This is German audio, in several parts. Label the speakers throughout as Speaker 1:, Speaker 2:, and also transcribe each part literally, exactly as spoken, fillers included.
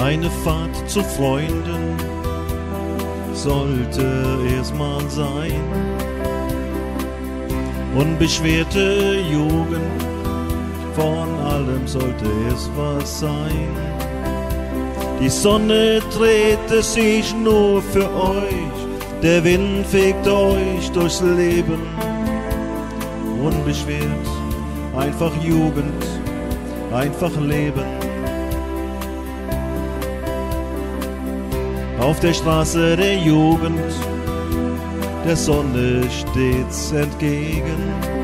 Speaker 1: Eine Fahrt zu Freunden sollte erstmal sein. Unbeschwerte Jugend, von allem sollte es was sein. Die Sonne drehte sich nur für euch, der Wind fegt euch durchs Leben. Unbeschwert, einfach Jugend, einfach Leben. Auf der Straße der Jugend, der Sonne stets entgegen.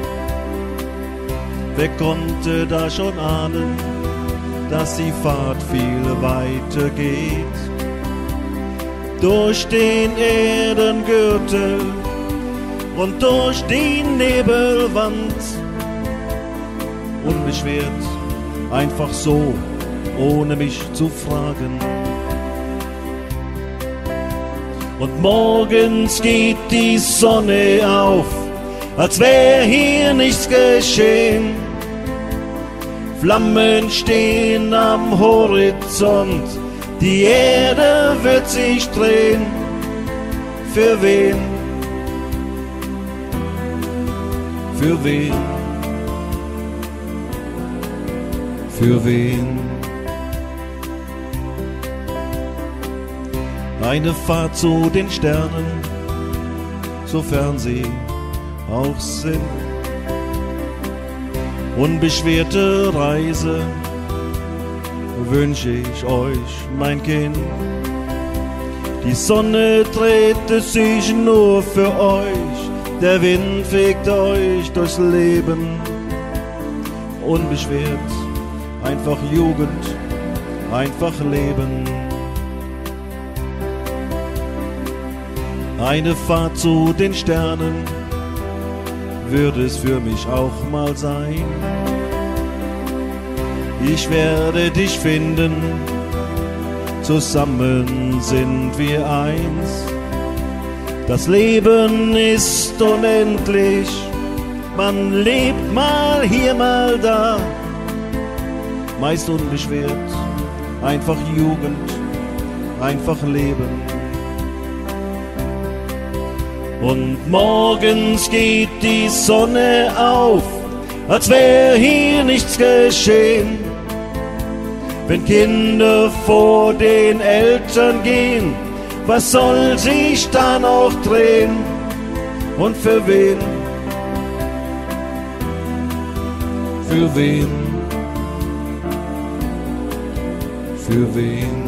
Speaker 1: Wer konnte da schon ahnen, dass die Fahrt viel weiter geht? Durch den Erdengürtel und durch die Nebelwand. Unbeschwert, einfach so, ohne mich zu fragen. Und morgens geht die Sonne auf, als wär hier nichts geschehen. Flammen stehen am Horizont, die Erde wird sich drehen. Für wen? Für wen? Für wen? Eine Fahrt zu den Sternen, sofern sie auch sind. Unbeschwerte Reise wünsche ich euch, mein Kind. Die Sonne drehte sich nur für euch, der Wind fegt euch durchs Leben. Unbeschwert, einfach Jugend, einfach Leben. Eine Fahrt zu den Sternen würde es für mich auch mal sein. Ich werde dich finden, zusammen sind wir eins. Das Leben ist unendlich, man lebt mal hier, mal da. Meist unbeschwert, einfach Jugend, einfach Leben. Und morgens geht die Sonne auf, als wär hier nichts geschehen. Wenn Kinder vor den Eltern gehen, was soll sich da noch drehen? Und für wen? Für wen? Für wen?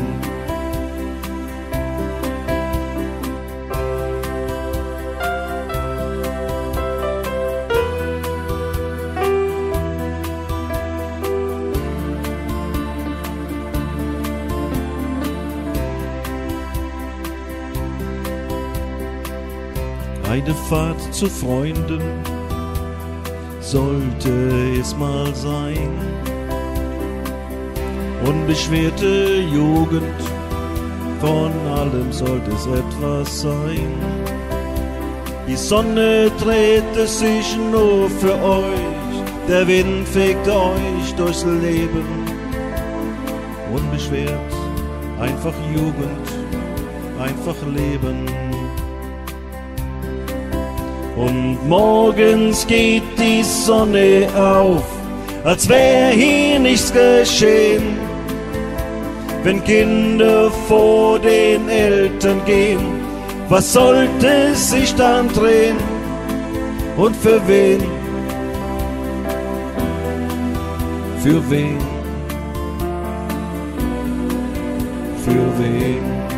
Speaker 1: Eine Fahrt zu Freunden sollte es mal sein. Unbeschwerte Jugend, von allem sollte es etwas sein. Die Sonne drehte sich nur für euch, der Wind fegt euch durchs Leben. Unbeschwert, einfach Jugend, einfach Leben. Und morgens geht die Sonne auf, als wär hier nichts geschehen. Wenn Kinder vor den Eltern gehen, was sollte sich dann drehen? Und für wen? Für wen? Für wen?